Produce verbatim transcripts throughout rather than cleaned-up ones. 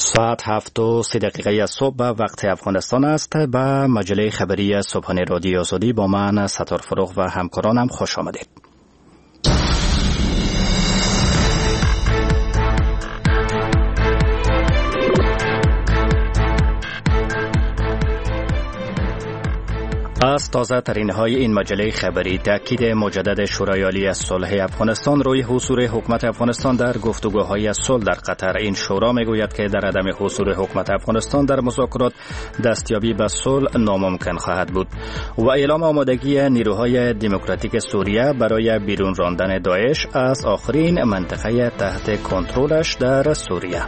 ساعت هفت و سی دقیقه صبح به وقت افغانستان است. به مجله خبری صبحانه رادیو آزادی با من ستار فروغ و همکارانم خوش آمدید. از تازه ترین های این مجله خبری، تاکید مجدد شورای عالی صلح افغانستان روی حضور حکومت افغانستان در گفتگوهای صلح در قطر. این شورا میگوید که در عدم حضور حکومت افغانستان در مذاکرات دستیابی به صلح ناممکن خواهد بود. و اعلام آمادگی نیروهای دموکراتیک سوریه برای بیرون راندن داعش از آخرین منطقه تحت کنترلش در سوریه.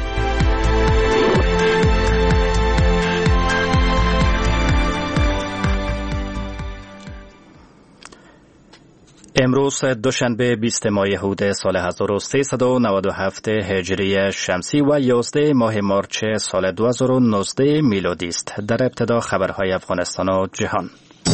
امروز دوشنبه بیست ماه یهود سال هزار و سیصد و نود و هفت هجری شمسی و یازده ماه مارچ سال دو هزار و نوزده میلادی است. در ابتدا خبرهای افغانستان و جهان.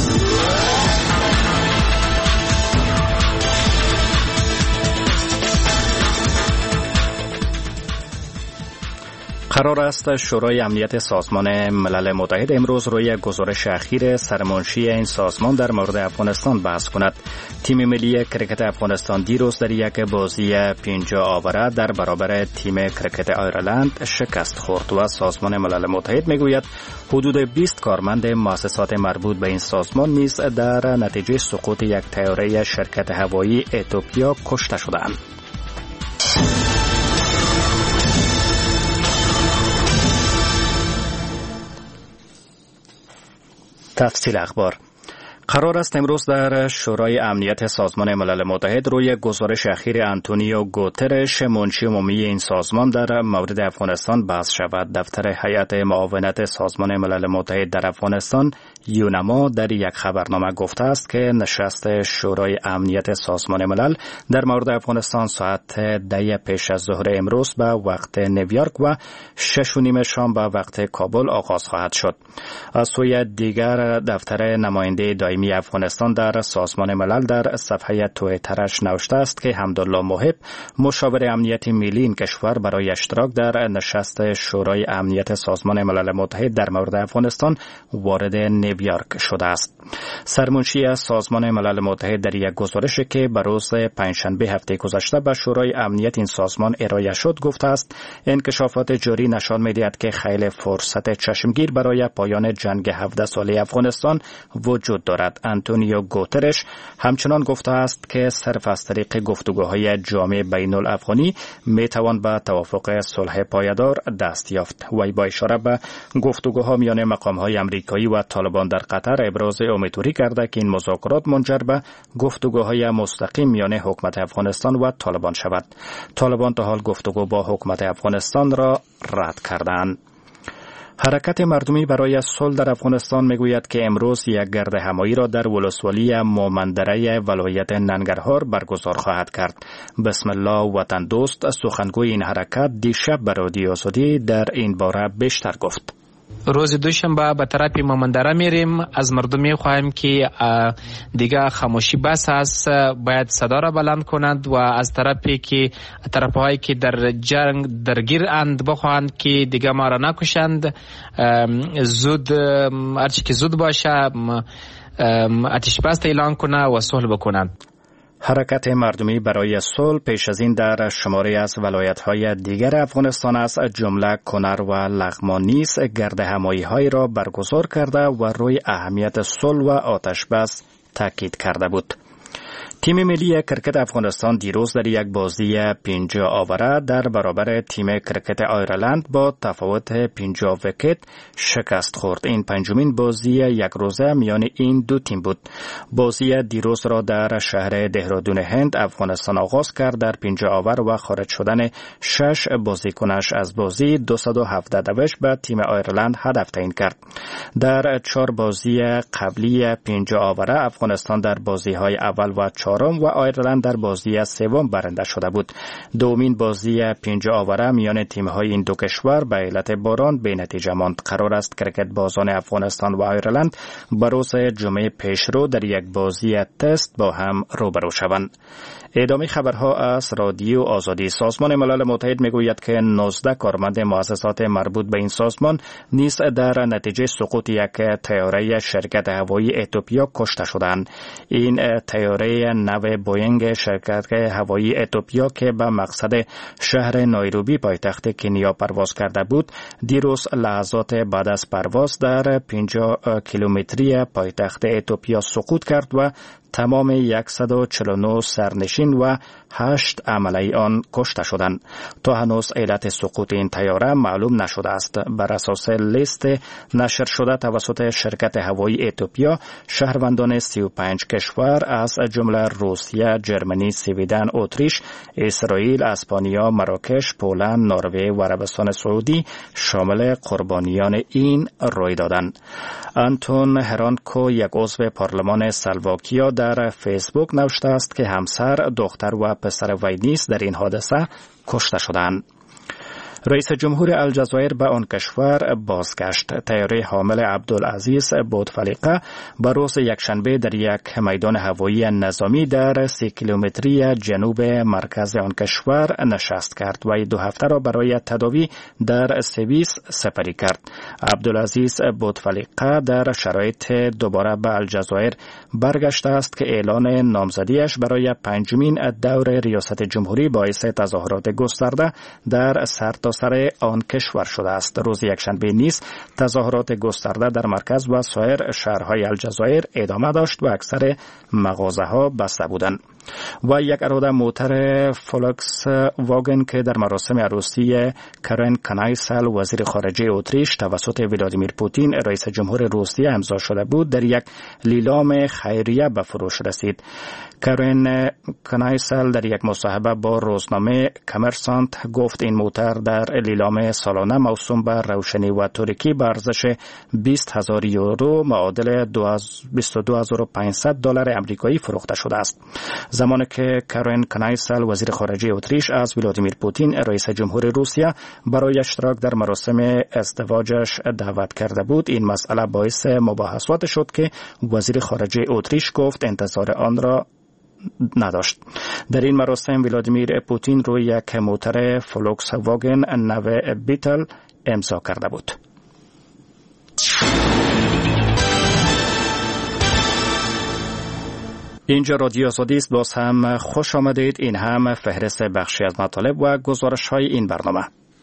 قرار است شورای امنیت سازمان ملل متحد امروز روی گزارش اخیر سرمنشی این سازمان در مورد افغانستان بحث کند. تیم ملی کرکت افغانستان دیروز در یک بازی پنجاه آوره در برابر تیم کرکت آیرلند شکست خورد و سازمان ملل متحد میگوید حدود بیست کارمند مؤسسات مربوط به این سازمان نیز در نتیجه سقوط یک طیاره شرکت هوایی اتیوپیا کشته شدند. تفصیل اخبار. قرار است امروز در شورای امنیت سازمان ملل متحد روی گزارش اخیر آنتونیو گوترش منشی عمومی این سازمان در مورد افغانستان بحث شود. دفتر هیئت معاونت سازمان ملل متحد در افغانستان یونما در یک خبرنامه گفته است که نشست شورای امنیت سازمان ملل در مورد افغانستان ساعت ده پیش از ظهر امروز به وقت نیویورک و شش و نیم شام به وقت کابل آغاز خواهد شد. از سوی دیگر دفتر نماینده دائمی افغانستان در سازمان ملل در صفحه توییترش نوشته است که حمدالله محب مشاور امنیت ملی این کشور برای اشتراک در نشست شورای امنیت سازمان ملل متحد در مورد افغانستان وارد نیویورک شده است. سرمنشی سازمان ملل متحد در یک گزارشی که به روز پنجشنبه هفته گذشته به شورای امنیت این سازمان ارائه شد گفته است انکشافات جاری نشان می‌دهد که خیلی فرصت چشمگیر برای پایان جنگ هفده ساله افغانستان وجود دارد. آنتونیو گوترش همچنان گفته است که صرف از طریق گفتگوهای جامع بین الافغانی میتوان به توافق صلح پایدار دست یافت. وی با اشاره به گفتگوها میان مقامهای امریکایی و طالبان در قطر ابراز امیدواری کرده که این مذاکرات منجر به گفتگوهای مستقیم میان حکومت افغانستان و طالبان شود. طالبان تا حال گفتگو با حکومت افغانستان را رد کردند. حرکت مردمی برای صلح در افغانستان میگوید که امروز یک گرد همایی را در ولسوالی مومندره ولایت ننگرهار برگزار خواهد کرد. بسم الله وطن دوست سخنگوی این حرکت دیشب به رادیو آزادی در این باره بیشتر گفت. روز دوشنبه به طرف مومندره میریم. از مردم میخواهیم که دیگه خاموشی بس است، باید صدا را بلند کنند و از طرفی که طرفهایی که در جنگ درگیر اند بخواهند که دیگه ما را نکشند، زود هرچی که زود باشه آتش بس اعلان کنه و صلح بکنند. حرکت مردمی برای صلح پیش از این در شماری از ولایت‌های دیگر افغانستان از جمله کنر و لغمان نیز گرد همایی‌هایی را برگزار کرده و روی اهمیت صلح و آتش بس تاکید کرده بود. تیم ملی کرکت افغانستان دیروز در یک بازی پنجاه آوره در برابر تیم کرکت آیرلند با تفاوت پنجاه ویکت شکست خورد. این پنجمین بازی یک روزه میان این دو تیم بود. بازی دیروز را در شهر دهرادون هند افغانستان آغاز کرد. در پنجاه آور و خارج شدن شش بازیکنش از بازی دویست و هفده دوش به تیم آیرلند هدف تعیین کرد. در چهار بازی قبلی پنجاه آوره افغانستان در بازی‌های اول و چهارم و آیرلند در بازی سوم برنده شده بود. دومین بازی پنجاه آوره میان تیم‌های این دو کشور به علت باران به نتیجه ماند. قرار است کرکت بازان افغانستان و آیرلند به روز جمعه پیشرو در یک بازی تست با هم روبرو شوند. ادامه خبرها از رادیو آزادی. سازمان ملل متحد میگوید که نوزده کارمند مؤسسات مربوط به این سازمان نیز در نتیجه سقوط یک طیاره شرکت هوایی اتوپیا کشته شدند. این طیاره نو بوئینگ شرکت هوایی اتوپیا که به مقصد شهر نایروبی پایتخت کنیا پرواز کرده بود، دیروز لحظات بعد از پرواز در پنجاه کیلومتری پایتخت اتوپیا سقوط کرد و تمام صد و چهل و نه سرنشین و هشت عمله آن کشته شدند. تا هنوز علت سقوط این طیاره معلوم نشده است. بر اساس لیست نشر شده توسط شرکت هوایی اتوپیا، شهروندان سی و پنج کشور از جمله روسیه، جرمنی، سویدن، اتریش، اسرائیل، اسپانیا، مراکش، پولند، نروژ و عربستان سعودی شامل قربانیان این رویدادند. آنتون هرانکو، یک عضو پارلمان اسلواکیا، در فیسبوک نوشته است که همسر، دختر و پسر وی نیز در این حادثه کشته شدند. رئیس جمهور الجزایر به آن کشور بازگشت. طیاره حامل عبدالعزیز بوتفلیقه به روز یکشنبه در یک میدان هوایی نظامی در سی کیلومتری جنوب مرکز آن کشور نشست کرد و دو هفته را برای تداوی در سوئیس سپری کرد. عبدالعزیز بوتفلیقه در شرایط دوباره به الجزایر برگشته است که اعلان نامزدیش برای پنجمین دور ریاست جمهوری باعث تظاهرات گسترده در سر سر آن کشور شده است. روز یکشنبه نیز تظاهرات گسترده در مرکز و سایر شهرهای الجزایر ادامه داشت و اکثر مغازه‌ها بسته بودند. و یک اراده موتر فولکس واگن که در مراسم عروسی کرن کنایسل وزیر خارجه اتریش توسط ولادیمیر پوتین رئیس جمهور روسیه امضا شده بود، در یک لیلام خیریه به فروش رسید. کرن کنایسل در یک مصاحبه با روزنامه کامرسانت گفت این موتر در لیلام سالانه موسوم به روشنی و تاریکی به ارزش بیست هزار یورو معادل بیست و دو هزار و پانصد دلار آمریکایی فروخته شده است. زمانی که کرن کنایسل وزیر خارجه اتریش از ولادیمیر پوتین رئیس جمهور روسیه برای اشتراک در مراسم ازدواجش دعوت کرده بود، این مسئله باعث مباحثات شد که وزیر خارجه اتریش گفت انتظار آن را نداشت. در این مراسم ولادیمیر پوتین روی یک موتر فولکس واگن نو بیتل امضا کرده بود. اینجا رادیو آزادی است. باز هم خوش آمدید. این هم فهرست بخشی از مطالب و گزارش های این برنامه.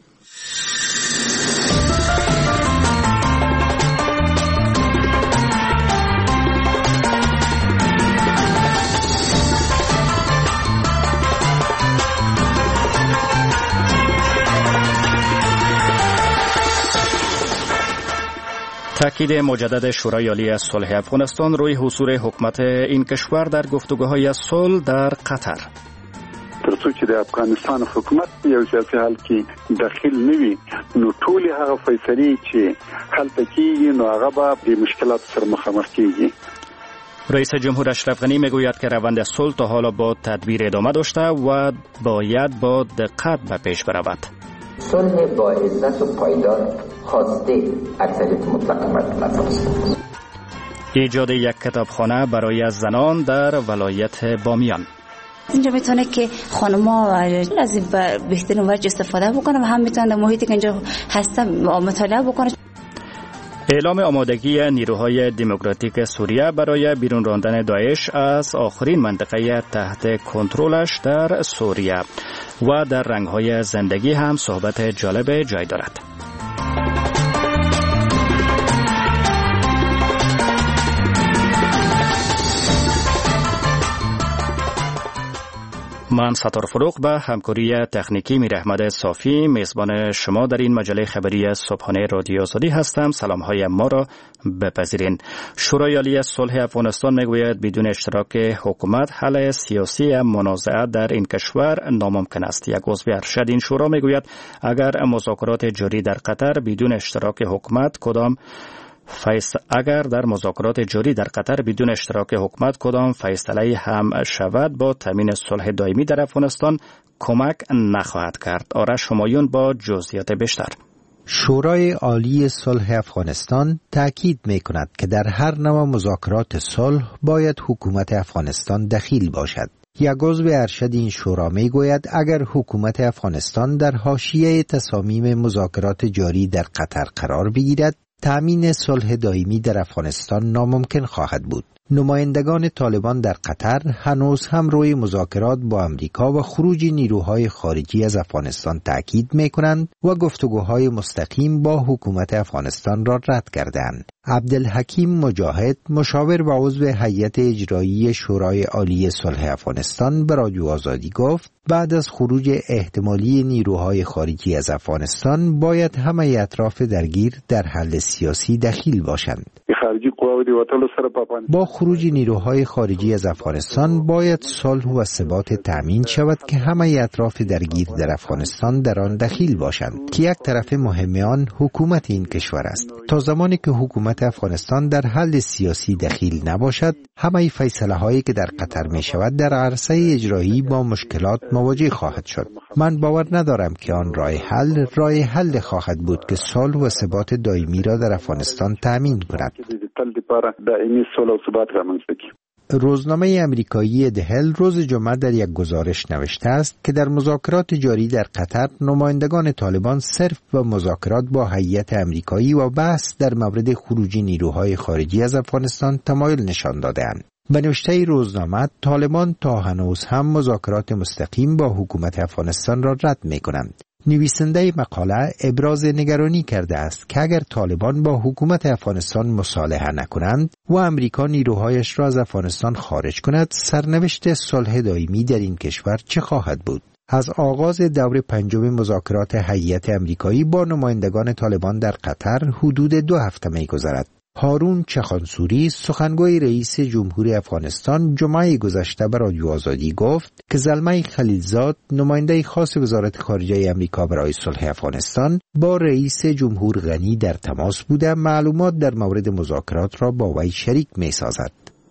تاکید مجدد شورای عالی صلح افغانستان روی حضور حکومت این کشور در گفتگوهای صلح در قطر. ترڅو چې د افغانستان حکومت یو سیاسي حل کې داخل نوي، نو ټول هغه فیصلې چې هلته کېږي نو هغه به د مشکلات سره مخامخ کېږي. رئیس جمهور اشرف غنی میگوید که روند صلح تا حالا با تدبیر ادامه داشته و باید با دقت به پیش برود. صلح با عزت و پایدار خواسته اکثریت مطلق مردم است. ایجاد یک کتابخانه برای زنان در ولایت بامیان. اینجا میتونه که خانم‌ها از بهترین وجه استفاده بکنن و هم میتونن در محیطی که اینجا هستن مطالعه بکنن. اعلام آمادگی نیروهای دموکراتیک سوریه برای بیرون راندن داعش از آخرین منطقه تحت کنترلش در سوریه و در رنگ‌های زندگی هم صحبت جالب جای دارد. من ستار فروغ به همکاری تکنیکی میر احمد صافی میزبان شما در این مجله خبری صبحانه رادیو آزادی هستم. سلام‌های ما را بپذیرین. شورای عالی صلح افغانستان میگوید بدون اشتراک حکومت حل سیاسی منازعه در این کشور ناممکن است. یک عضو ارشد این شورا میگوید اگر مذاکرات جاری در قطر بدون اشتراک حکومت کدام فیصله اگر در مذاکرات جاری در قطر بدون اشتراک حکومت کدام فیصله هم شود با تامین صلح دائمی در افغانستان کمک نخواهد کرد. آرش همایون با جزئیات بیشتر. شورای عالی صلح افغانستان تاکید می‌کند که در هر نوع مذاکرات صلح باید حکومت افغانستان دخیل باشد. یک عضو ارشد این شورا می گوید اگر حکومت افغانستان در حاشیه تصامیم مذاکرات جاری در قطر قرار بگیرد، تأمین صلح دائمی در افغانستان ناممکن خواهد بود. نمایندگان طالبان در قطر هنوز هم روی مذاکرات با امریکا و خروج نیروهای خارجی از افغانستان تأکید می‌کنند و گفتگوهای مستقیم با حکومت افغانستان را رد کردند. عبدالحکیم مجاهد، مشاور و عضو هیئت اجرایی شورای عالی صلح افغانستان، به رادیو آزادی گفت بعد از خروج احتمالی نیروهای خارجی از افغانستان باید همه اطراف درگیر در حل سیاسی دخیل باشند. با خروج نیروهای خارجی از افغانستان باید صلح و ثبات تأمین شود که همه اطراف درگیر در افغانستان در آن دخیل باشند که یک طرف مهم آن حکومت این کشور است. تا زمانی که حکومت افغانستان در حل سیاسی دخیل نباشد، همه فیصله هایی که در قطر می شود در عرصه اجرایی با مشکلات مواجه خواهد شد. من باور ندارم که آن راه حل راه حل خواهد بود که صلح و ثبات دائمی را در افغانستان تأمین کند. روزنامه امریکایی دهل روز جمعه در یک گزارش نوشته است که در مذاکرات جاری در قطر نمایندگان طالبان صرف به مذاکرات با هیئت امریکایی و بحث در مورد خروج نیروهای خارجی از افغانستان تمایل نشان دادند. به نوشته روزنامه، طالبان تا هنوز هم مذاکرات مستقیم با حکومت افغانستان را رد می‌کنند. نویسنده مقاله ابراز نگرانی کرده است که اگر طالبان با حکومت افغانستان مصالحه نکنند و امریکا نیروهایش را از افغانستان خارج کند، سرنوشت صلح دائمی در این کشور چه خواهد بود؟ از آغاز دور پنجم مذاکرات هیئت امریکایی با نمایندگان طالبان در قطر حدود دو هفته می‌گذرد. هارون چخانسوری، سخنگوی رئیس جمهور افغانستان، جمعه گذشته به رادیو آزادی گفت که زلمه خلیلزاد، نماینده خاص وزارت خارجه امریکا برای صلح افغانستان، با رئیس جمهور غنی در تماس بوده معلومات در مورد مذاکرات را با وی شریک می‌سازد.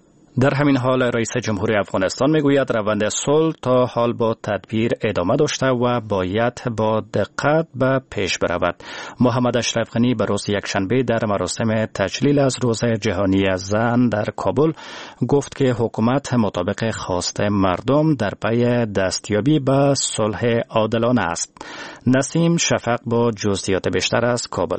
در همین حال رئیس جمهوری افغانستان میگوید روند صلح تا حال با تدبیر ادامه داشته و باید با دقت به پیش برود. محمد اشرف غنی به روز یکشنبه در مراسم تجلیل از روز جهانی زن در کابل گفت که حکومت مطابق خواست مردم در پی دستیابی به صلح عادلانه است. نسیم شفق با جزئیات بیشتر از کابل.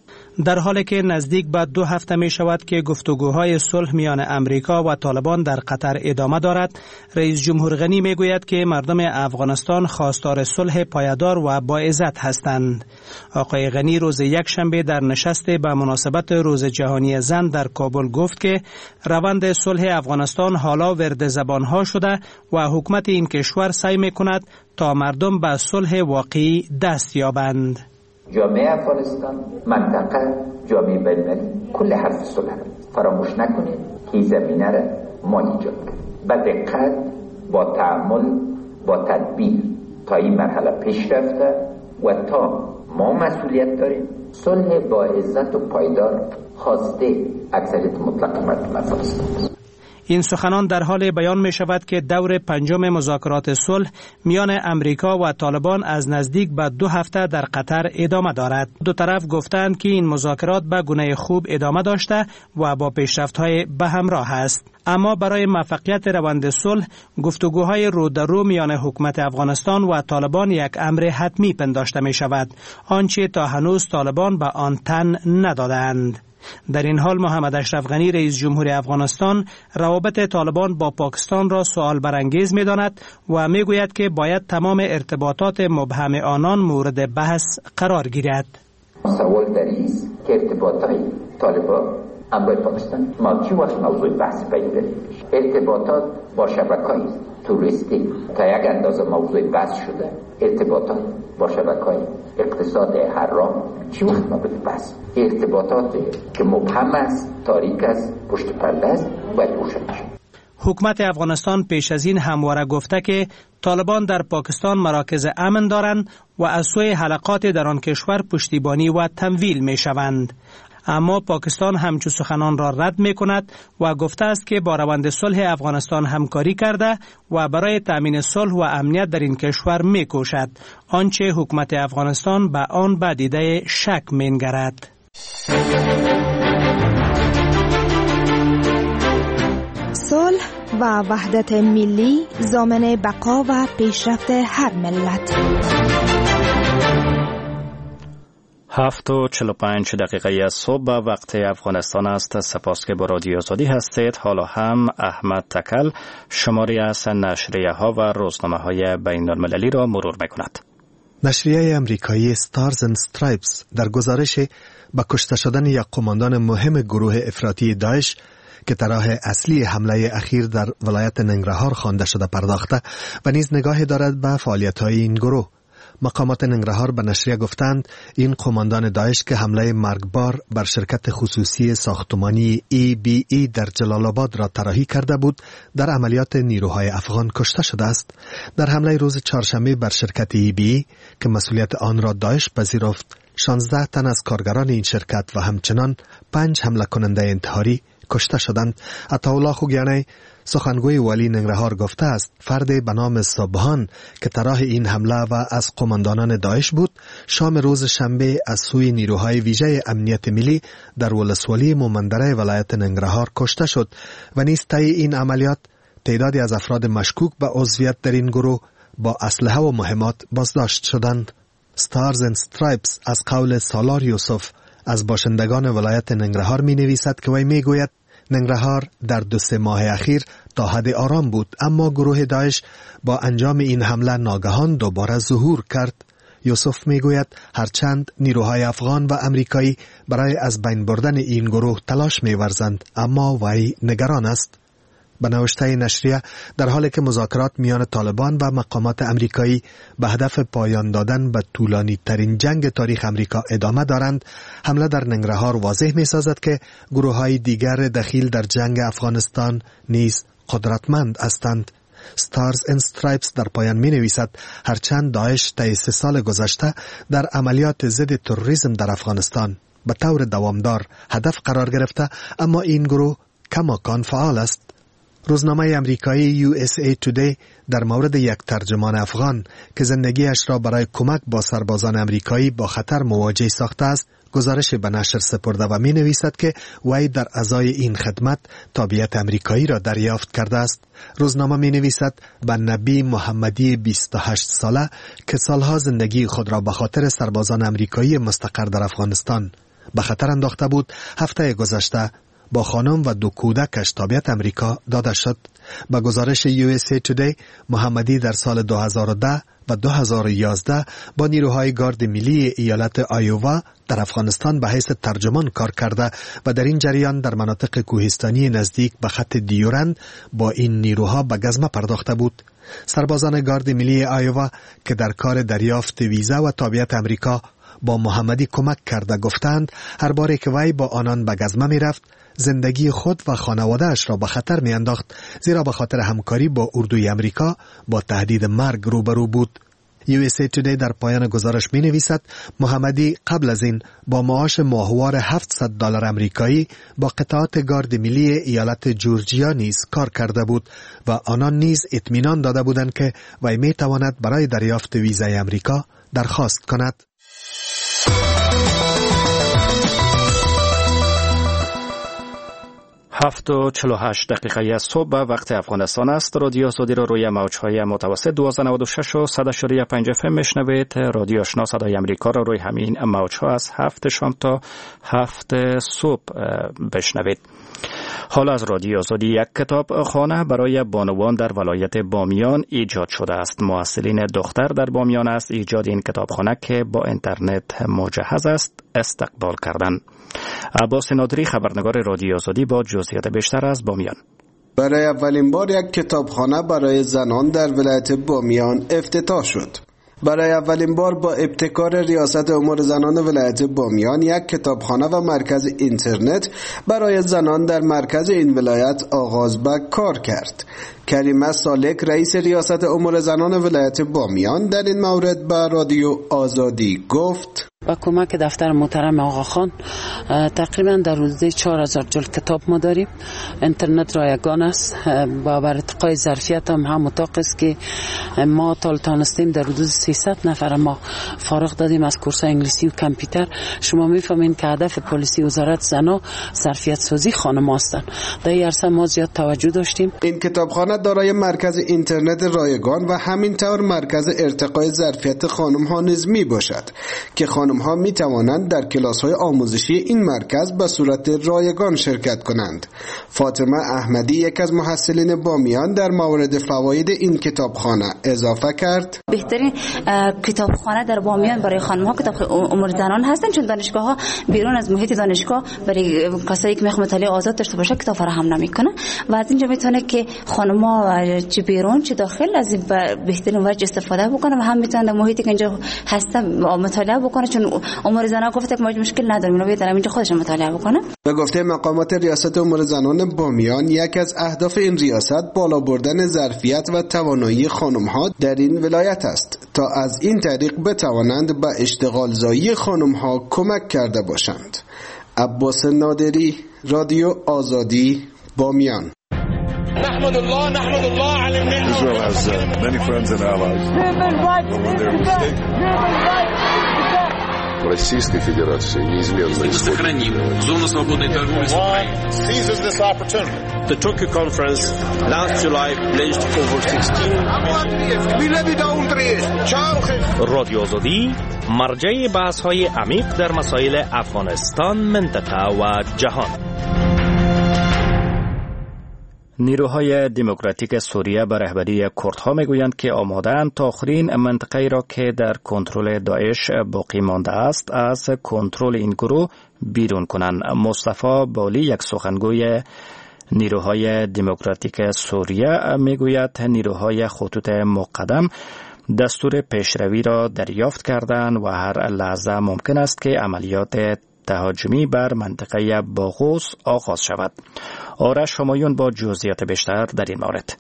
در حالی که نزدیک به دو هفته می شود که گفتگوهای صلح میان امریکا و طالبان در قطر ادامه دارد، رئیس جمهور غنی می گوید که مردم افغانستان خواستار صلح پایدار و با عزت هستند. آقای غنی روز یکشنبه در نشست به مناسبت روز جهانی زن در کابل گفت که روند صلح افغانستان حالا ورد زبانها شده و حکومت این کشور سعی می کند تا مردم به صلح واقعی دست یابند. جامعه افغانستان، منطقه، جامعه بین‌المللی کل حرف صلح فراموش نکنید که زمینه را ما ایجاد کنیم. با دقت، با تأمل، با تدبیر تا این مرحله پیش رفته و تا ما مسئولیت داریم صلح با عزت و پایدار خواسته اکثریت مطلق مردم افغانستان است. این سخنان در حال بیان می شود که دور پنجم مذاکرات صلح میان امریکا و طالبان از نزدیک به دو هفته در قطر ادامه دارد. دو طرف گفتند که این مذاکرات به گونه خوب ادامه داشته و با پیشرفت‌های به همراه است. اما برای موفقیت روند صلح، گفتگوهای رو در رو میان حکومت افغانستان و طالبان یک امر حتمی پنداشته می شود، آنچه تا هنوز طالبان به آن تن ندادند. در این حال محمد اشرف غنی رئیس جمهور افغانستان روابط طالبان با پاکستان را سوال برانگیز می‌داند و می‌گوید که باید تمام ارتباطات مبهم آنان مورد بحث قرار گیرد. سوال در این است که ارتباطات طالبان با پاکستان ما چی وقت موضوع بحث پیدا ارتباطات با شبکه‌های توریستی تا یک اندازه موضوع بحث شده، ارتباطات با شبکه‌های اقتصاد حرام چی وقت مورد بحث، ارتباطات که مبهم است، تاریک است، پشت پرده است، باید روشن شود. حکومت افغانستان پیش از این همواره گفته که طالبان در پاکستان مراکز امن دارند و از سوی حلقات در آن کشور پشتیبانی و تمویل می شوند. اما پاکستان همچو سخنان را رد می کند و گفته است که با روند صلح افغانستان همکاری کرده و برای تأمین صلح و امنیت در این کشور می کوشد، آنچه حکومت افغانستان به آن با دیده شک می نگرد. صلح و وحدت ملی ضامن بقا و پیشرفت هر ملت. هفت و چل و پنج دقیقه صبح وقت افغانستان است. سپاس که با رادیو آزادی هستید. حالا هم احمد تکل شماری از نشریه ها و روزنامه های بین المللی را مرور میکند. نشریه امریکایی استارز اند استرایپس در گزارش به کشته شدن یک قماندان مهم گروه افراطی داعش که طرح اصلی حمله اخیر در ولایت ننگرهار خوانده شده پرداخته و نیز نگاه دارد به فعالیت‌های این گروه. مقامات ننگرهار به نشریه گفتند این قماندان داعش که حمله مرگبار بر شرکت خصوصی ساختمانی ای بی ای در جلال آباد را طراحی کرده بود در عملیات نیروهای افغان کشته شده است. در حمله روز چهارشنبه بر شرکت ای بی ای که مسئولیت آن را داعش پذیرفت، شانزده تن از کارگران این شرکت و همچنان پنج حمله کننده انتحاری کشته شدند. عطاالله خوگیانی سخنگوی والی ننگرهار گفته است فرد به نام صبحان که طرح این حمله و از قماندانان داعش بود شام روز شنبه از سوی نیروهای ویژه امنیت ملی در ولسوالی مومندره ولایت ننگرهار کشته شد و نیز طی این عملیات تعدادی از افراد مشکوک به عضویت در این گروه با اسلحه و مهمات بازداشت شدند. استارز اند استرایپس از قول سالار یوسف از باشندگان ولایت ننگرهار می نویسد که وی می گوید ننگرهار در دو سه ماه اخیر تا حد آرام بود، اما گروه داعش با انجام این حمله ناگهان دوباره ظهور کرد. یوسف می گوید هرچند نیروهای افغان و امریکایی برای از بین بردن این گروه تلاش می ورزند، اما وی نگران است. به نوشته نشریه در حالی که مذاکرات میان طالبان و مقامات امریکایی به هدف پایان دادن به طولانی ترین جنگ تاریخ امریکا ادامه دارند، حمله در ننگرهار واضح می سازد که گروه های دیگر دخیل در جنگ افغانستان نیز قدرتمند هستند. استارز اند استرایپس در پایان می نویسد هرچند داعش طی سه سال گذشته در عملیات ضد تروریسم در افغانستان به طور دوامدار هدف قرار گرفته، اما این گروه کماکان فعال است. روزنامه امریکایی یو اس ای تودی در مورد یک ترجمان افغان که زندگیش را برای کمک با سربازان امریکایی با خطر مواجه ساخته است گزارش به نشر سپرده و می نویسد که وی در ازای این خدمت تابعیت امریکایی را دریافت کرده است. روزنامه می نویسد به نبی محمدی بیست و هشت ساله که سالها زندگی خود را به خاطر سربازان امریکایی مستقر در افغانستان به خطر انداخته بود، هفته گذشته با خانم و دو کودکش تابعیت امریکا داده شد. با گزارش یو اس ای تودی محمدی در سال دو هزار و ده و دو هزار و یازده با نیروهای گارد ملی ایالت آیووا در افغانستان به حیث ترجمان کار کرده و در این جریان در مناطق کوهستانی نزدیک به خط دیورند با این نیروها به گزمه پرداخته بود. سربازان گارد ملی آیووا که در کار دریافت ویزا و تابعیت امریکا با محمدی کمک کرده گفتند هر باره که وی با آنان به گزمه می رفت زندگی خود و خانواده‌اش را به خطر می انداخت، زیرا به خاطر همکاری با اردوی امریکا با تهدید مرگ روبرو بود. یو اس ای تودی در پایان گزارش می نویسد محمدی قبل از این با معاش ماهوار هفتصد دلار امریکایی با قطعات گارد ملی ایالت جورجیا نیز کار کرده بود و آنان نیز اطمینان داده بودند که وی می تواند برای دریافت ویزای امریکا درخواست کند. هفت و چل و هشت دقیقه صبح وقت افغانستان است. رادیو آزادی را روی موج‌های متوسط دویست و نود و شش و صد و پنج اف ام میشنوید. رادیو آشنا صدای امریکا را روی همین موج‌ها از هفت شام تا هفت صبح بشنوید. حال از رادیو آزادی یک کتابخانه برای بانوان در ولایت بامیان ایجاد شده است. محصلین دختر در بامیان است ایجاد این کتابخانه که با اینترنت مجهز است استقبال کردند. عباس نادری خبرنگار رادیو آزادی با جزئیات بیشتر از بامیان. برای اولین بار یک کتابخانه برای زنان در ولایت بامیان افتتاح شد. برای اولین بار با ابتکار ریاست امور زنان ولایت بامیان یک کتابخانه و مرکز اینترنت برای زنان در مرکز این ولایت آغاز به کار کرد. کریمه سالک رئیس ریاست امور زنان ولایت بامیان در این مورد به رادیو آزادی گفت: با کمک دفتر محترم آقا خان تقریبا در حدود چهار هزار جلد کتاب ما داریم. اینترنت رایگان است. با بر ارتقای ظرفیت هم هم اتاق است که ما تا تانستیم در حدود سیصد نفر ما فارغ دادیم از کورس انگلیسی و کامپیوتر. شما میفهمین که هدف پلیسی وزارت زنا ظرفیت سازی خانم هستند. در این عرصه ما زیاد توجه داشتیم. این کتابخانه دارای مرکز اینترنت رایگان و همینطور مرکز ارتقای ظرفیت خانم ها نیز می باشد که خانم ها می توانند در کلاس های آموزشی این مرکز به صورت رایگان شرکت کنند. فاطمه احمدی یک از محصلین بامیان در مورد فواید این کتابخانه اضافه کرد: بهترین کتابخانه در بامیان برای خانم ها کتاب امور زنان هستند، چون دانشگاه ها بیرون از محیط دانشگاه برای کسایی که میخوان مطالعه آزاد داشته باشه کتاب فراهم نمیکنه و از اینجا میتونه که خانم ها چه بیرون چه داخل از بهترین وجه استفاده بکنه و هم میتونه محیطی که اینجا هست مطالعه بکنه، چون امور زنان گفته که ما مشکل نداریم، اینا بیاد اینجا خودش مطالعه بکنه. به گفته مقامات ریاست امور زنان بامیان، یک از اهداف این ریاست بالا بردن ظرفیت و توانایی خانم ها در این ولایت است تا از این طریق بتوانند به اشتغال زایی خانم ها کمک کرده باشند. عباس نادری، رادیو آزادی، بامیان. نحمد الله نحمد الله على النعمة. Israel has uh, many friends and allies. When they're mistaken. Российской Федерации неизменно исходит. Зону свободной торговли с Украиной seizes this opportunity. The Tokyo conference last July pledged over sixteen. رادیو آزادی مرجع بحث‌های عمیق در مسائل افغانستان، منطقه و جهان. نیروهای دموکراتیک سوریه به رهبری کردها میگویند که آماده‌اند تا آخرین منطقه‌ای را که در کنترل داعش باقی مانده است از کنترل این گروه بیرون کنند. مصطفی بالی، یک سخنگوی نیروهای دموکراتیک سوریه، میگوید نیروهای خطوط مقدم دستور پیشروی را دریافت کردند و هر لحظه ممکن است که عملیات تهاجمی بر منطقه باغوس آغاز شود. آرش همایون با جزئیات بیشتر در این مورد.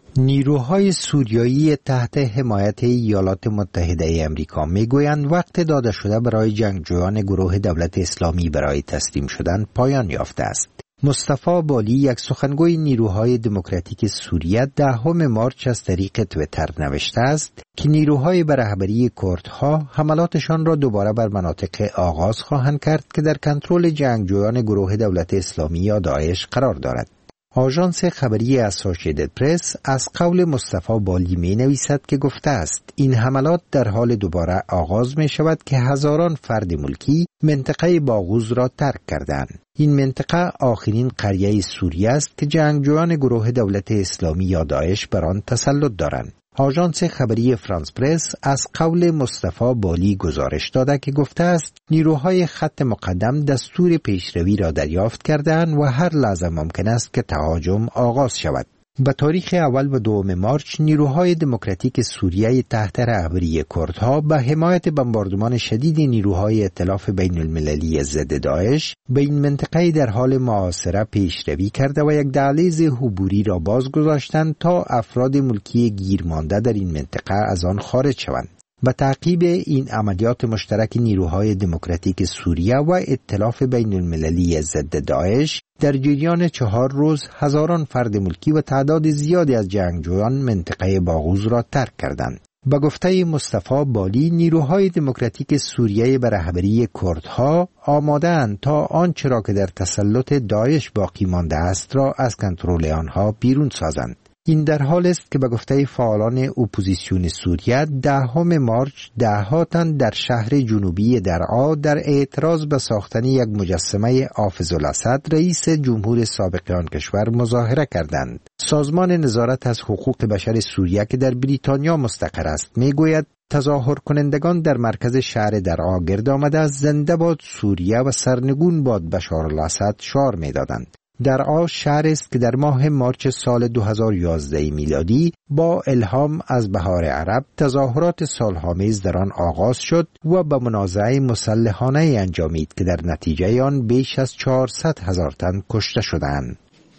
نیروهای سوریایی تحت حمایت ایالات متحده آمریکا میگویند وقت داده شده برای جنگجویان گروه دولت اسلامی برای تسلیم شدن پایان یافته است. مصطفی بالی، یک سخنگوی نیروهای دموکراتیک سوریه، دهم مارچ از طریق تویتر نوشته است که نیروهای به رهبری کردها حملاتشان را دوباره بر مناطق آغاز خواهند کرد که در کنترل جنگجویان گروه دولت اسلامی یا داعش قرار دارد. آژانس خبری اسوسییتد پرس از قول مصطفی بالی می نویسد که گفته است این حملات در حال دوباره آغاز می شود که هزاران فرد ملکی منطقه باغوز را ترک کردند. این منطقه آخرین قریه سوریه است که جنگجویان گروه دولت اسلامی یا داعش بر آن تسلط دارند. آژانس خبری فرانس پرس از قول مصطفی بالی گزارش داده که گفته است نیروهای خط مقدم دستور پیشروی را دریافت کردند و هر لحظه ممکن است که تهاجم آغاز شود. به تاریخ اول و دوم مارچ نیروهای دموکراتیک سوریه تحت رهبری کردها به حمایت بمباردمان شدید نیروهای ائتلاف بین المللی ضد داعش به این منطقه در حال محاصره پیشروی کرده و یک دهلیز عبوری را باز گذاشتند تا افراد ملکی گیرمانده در این منطقه از آن خارج شوند. به تعقیب این عملیات مشترک نیروهای دموکراتیک سوریه و ائتلاف بین المللی ضد داعش در جریان چهار روز هزاران فرد ملکی و تعداد زیادی از جنگجویان منطقه باغوز را ترک کردند. به گفته مصطفی بالی، نیروهای دموکراتیک سوریه به رهبری کردها آماده‌اند تا آنچه را که در تسلط داعش باقی مانده است را از کنترل آنها بیرون سازند. این در حال است که به گفته فعالان اپوزیسیون سوریه دهم مارچ ده تن در شهر جنوبی درعا در اعتراض به ساختن یک مجسمه حافظ الاسد رئیس جمهور سابق آن کشور مظاهره کردند. سازمان نظارت از حقوق بشر سوریه که در بریتانیا مستقر است میگوید تظاهر کنندگان در مرکز شهر درعا گرد آمده از زنده باد سوریه و سرنگون باد بشار الاسد شعار میدادند. درعا شهر است که در ماه مارچ سال دو هزار و یازده میلادی با الهام از بهار عرب تظاهرات صلح‌آمیز در آن آغاز شد و به منازعه مسلحانه انجامید که در نتیجه آن بیش از چهارصد هزار تن کشته شدند.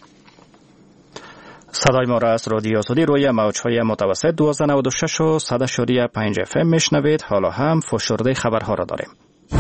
صدای ما را از رادیو آزادی روی موج‌های متوسط دویست و نود و شش و صد و پنج اف ام میشنوید. حالا هم فشرده خبرها را داریم.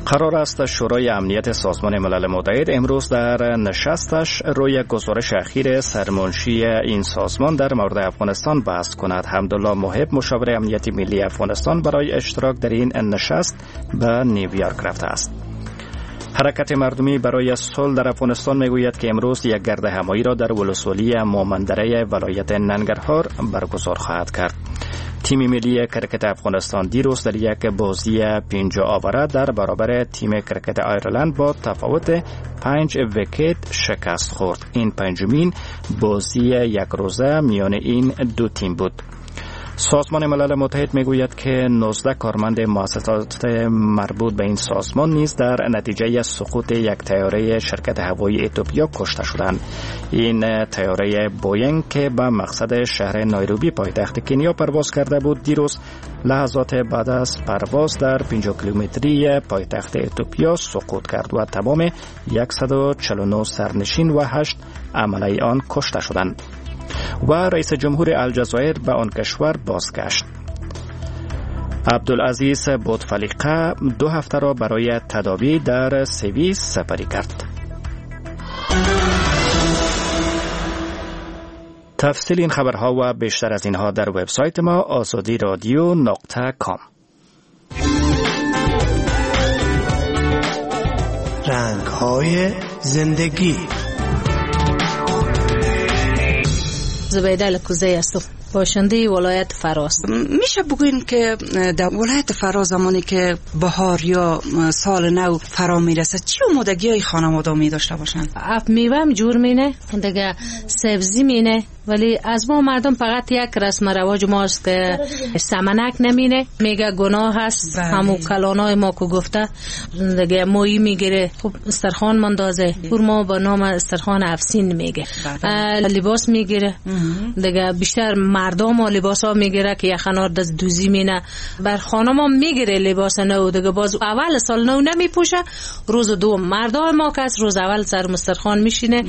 قرار است شورای امنیت سازمان ملل متحد امروز در نشستش روی گزارش اخیر سرمنشی این سازمان در مورد افغانستان بحث کند. حمدالله محب مشاور امنیت ملی افغانستان برای اشتراک در این نشست به نیویورک رفته است. حرکت مردمی برای صلح در افغانستان میگوید که امروز یک گرد همایی را در ولسوالی مومندره ولایت ننگرهار برگزار خواهد کرد. تیم ملی کرکت افغانستان دیروز در یک بازی پنج آوره در برابر تیم کرکت آیرلند با تفاوت پنج ویکت شکست خورد. این پنجمین بازی یک روزه میان این دو تیم بود. سازمان ملل متحد میگوید که نوزده کارمند مؤسسات مربوط به این سازمان نیز در نتیجه سقوط یک طیاره شرکت هوایی اتوپیا کشته شدند. این طیاره بوینگ که به مقصد شهر نایروبی پایتخت کنیا پرواز کرده بود دیروز لحظات بعد از پرواز در پنجاه کیلومتری پایتخت اتوپیا سقوط کرد و تمام صد و چهل و نه سرنشین و هشت عمله آن کشته شدند. و رئیس جمهور الجزایر به آن کشور بازگشت. عبدالعزیز بوتفلیقه دو هفته را برای تداوی در سوئیس سپری کرد. تفصیل این خبرها و بیشتر از اینها در وبسایت ما آزادی رادیو نقطه کام. رنگ‌های زندگی. زبیده لکوزه هستم، باشنده ولایت فراز. میشه بگوین که در ولایت فراز زمانی که بهار یا سال نو فرا میرسه چی آمادگی های خانواده می داشته باشن؟ اپ میوه هم جور مینه، دیگه سبزی مینه، ولی از ما مردم فقط یک رسم رواج ماست که سمنک نمینه. میگه گناه هست، همو کلانای ما که گفته دیگه مویی میگیره. خب استرخان مندازه، پور ما با نام استرخان افسین میگه. لباس میگیره دیگه، بیشتر مردم و لباس ها میگیره که یخنار دست دوزی مینه. بر خانم هم میگیره لباس نو دیگه، باز اول سال نو نمیپوشه. روز دوم مردم ما که از روز اول سر مسترخان میشینه،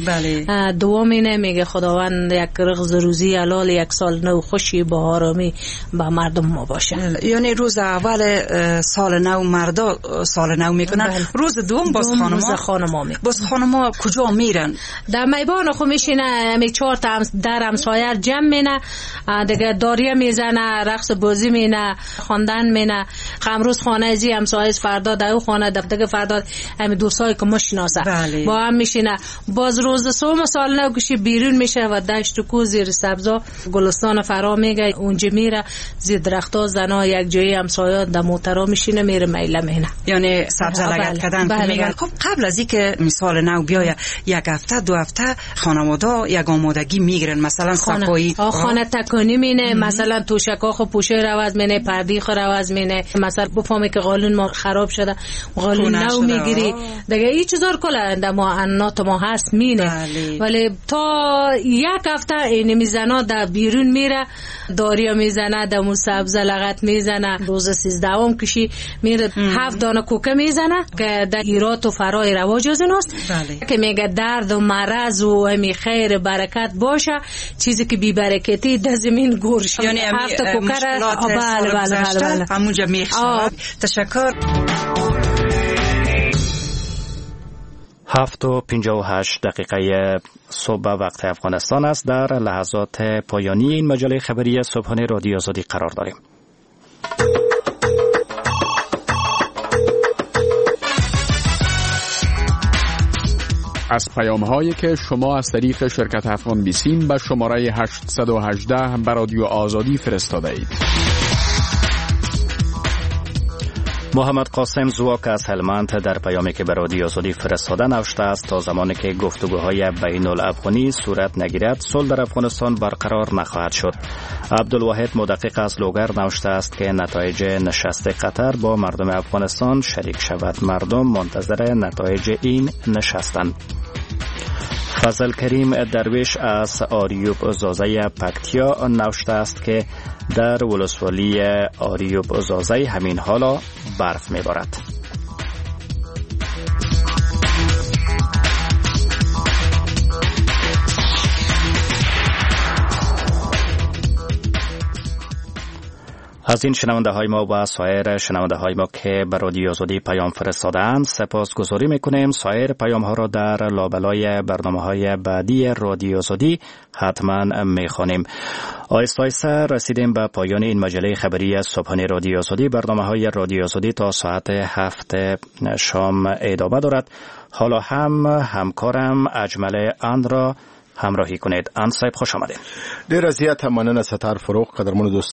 دوم اینه میگه خداوند یک رغز روزی علال یک سال نو خوشی با آرامی با مردم ما باشه. یعنی روز اول سال نو مردا سال نو میکنن، روز دوم باز خانما خانما می باز خانما کجا میرن؟ در میبان خو میشینه، می چهار تا در همسایه جمع مینه دیگه، داریه میزنه، رقص بازی مینه، خواندن مینه. امروز خانه ازی همسایه فردا دو خانه دفتر فردا همین دوستای که مشناسه با هم میشینه. باز روز سوم سال نو کشی بیرون میشه و دشت و کو زیر سبزا گلستان فرا میگه، اونجا میره زیر درختا زنا یک جایی همسایه در موترا میشینه میره میله مینه، یعنی سبز لگد کردن که میگن. خب قبل از اینکه مثال نو بیایه یک هفته دو هفته خانواده یک آمادگی میگیرن، مثلا صفایی خانه تکانی مینه، مثلا توشکا خو پوشه روز مینه، پردی خو روز مینه، مثلا بفهمه که قالون ما خراب شده قالون نو میگیری دیگه. این چیزا کلا در ما انات ما هست مینه. ولی تا یک هفته این میزنه در بیرون میره، داریا میزنه، در مو سبز لغت میزنه. روز سیزدهم کشی میره هفت دانه کوکه میزنه که در ایرات و فرای رواج از ایناست که میگه درد و مرض و همی خیر برکت باشه، چیزی که بی برکتی در زمین گورش. یعنی هفت کوکه را بله بله بله همونجا میخواد. تشکر. هفت و پنجاه و هشت دقیقه صبح وقت افغانستان است. در لحظات پایانی این مجله خبری صبحانه رادیو آزادی قرار داریم. از پیام هایی که شما از طریق شرکت افغان بیسیم به شماره هشتصد و هجده به رادیو آزادی فرستاده اید. محمد قاسم زواک از هلمند در پیامی که به رادیو آزادی فرستاده نوشته است تا زمانی که گفتگوهای بین الافغانی صورت نگیرد صلح در افغانستان برقرار نخواهد شد. عبدالواحد مدقق از لوگر نوشته است که نتایج نشست قطر با مردم افغانستان شریک شود. مردم منتظر نتایج این نشستند. فضل کریم درویش از آریوب زازه پکتیا نوشته است که در ولسوالی آریوب زازه همین حالا برف میبارد. از این شنونده های ما و سایر شنونده های ما که به رادیو آزادی پیام فرستادند سپاسگزاری میکنیم. سایر پیام ها را در لابلای برنامه های بعدی رادیو آزادی حتما میخوانیم. آهسته آهسته رسیدیم به پایان این مجله خبری صبحانه رادیو آزادی. برنامه های رادیو آزادی تا ساعت هفت شام ادامه دارد. حالا هم همکارم اجمل اند را همراهی کنید. اند صاحب خوش آمدید. ډیر زیات مننه ستار فروغ. قدرمنو دوستان